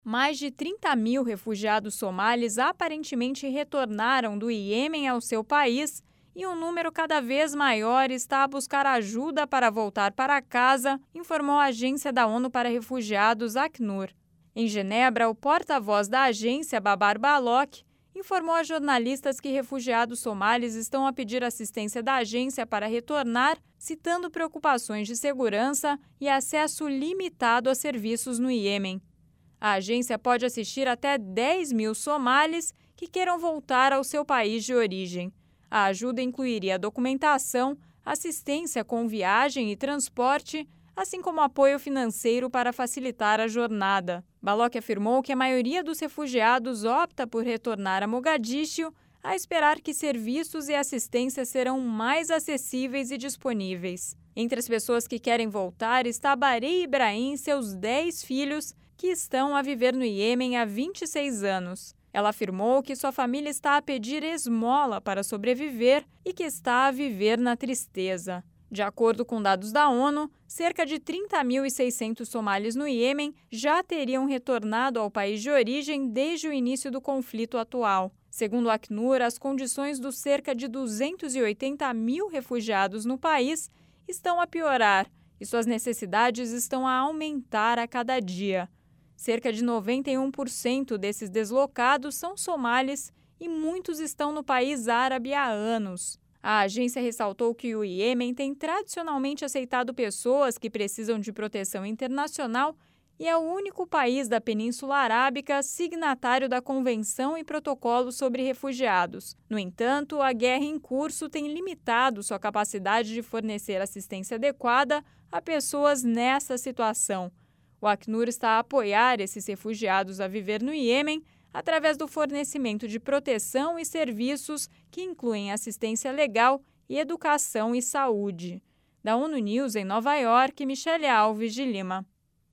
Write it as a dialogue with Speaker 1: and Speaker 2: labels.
Speaker 1: Mais de 30 mil refugiados somalis aparentemente retornaram do Iêmen ao seu país e um número cada vez maior está a buscar ajuda para voltar para casa, informou a Agência da ONU para Refugiados, Acnur. Em Genebra, o porta-voz da agência, Babar Baloch, informou a jornalistas que refugiados somalis estão a pedir assistência da agência para retornar, citando preocupações de segurança e acesso limitado a serviços no Iêmen. A agência pode assistir até 10 mil somalis que queiram voltar ao seu país de origem. A ajuda incluiria documentação, assistência com viagem e transporte, assim como apoio financeiro para facilitar a jornada. Baloch afirmou que a maioria dos refugiados opta por retornar a Mogadíscio, a esperar que serviços e assistência serão mais acessíveis e disponíveis. Entre as pessoas que querem voltar está Barei Ibrahim e seus 10 filhos, que estão a viver no Iêmen há 26 anos. Ela afirmou que sua família está a pedir esmola para sobreviver e que está a viver na tristeza. De acordo com dados da ONU, cerca de 30.600 somalis no Iêmen já teriam retornado ao país de origem desde o início do conflito atual. Segundo a Acnur, as condições dos cerca de 280 mil refugiados no país estão a piorar e suas necessidades estão a aumentar a cada dia. Cerca de 91% desses deslocados são somalis e muitos estão no país árabe há anos. A agência ressaltou que o Iêmen tem tradicionalmente aceitado pessoas que precisam de proteção internacional e é o único país da Península Arábica signatário da Convenção e Protocolo sobre Refugiados. No entanto, a guerra em curso tem limitado sua capacidade de fornecer assistência adequada a pessoas nessa situação. O Acnur está a apoiar esses refugiados a viver no Iêmen através do fornecimento de proteção e serviços que incluem assistência legal e educação e saúde. Da ONU News em Nova York, Michele Alves de Lima.